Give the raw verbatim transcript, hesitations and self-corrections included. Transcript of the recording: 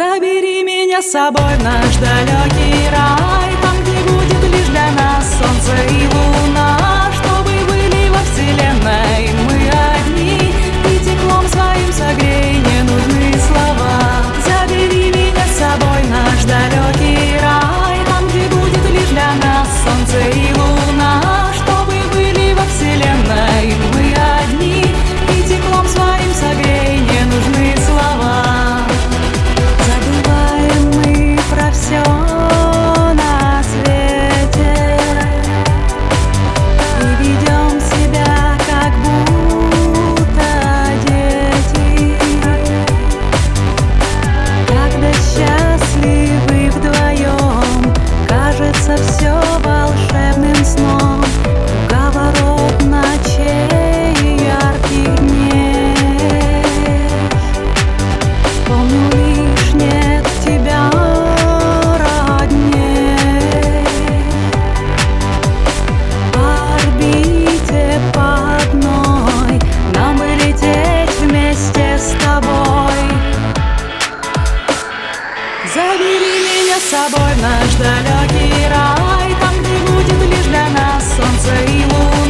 Забери меня с собой в наш далекий рай, там, где будет лишь для нас солнце и луна, чтобы были во вселенной мы одни, и теплом своим согрей, не нужны слова. Забери меня с собой в наш далекий рай, там, где будет лишь для нас солнце и луна, чтобы были во вселенной мы одни, и теплом своим согрей, не нужны слова. Все на свете и ведем себя, как будто дети, когда счастливы вдвоем, кажется все волшебным сном. Круговорот ночей и ярких дней, помню лишь нет тебя. Забери меня с собой в наш далекий рай, там, где будет лишь для нас солнце и луна.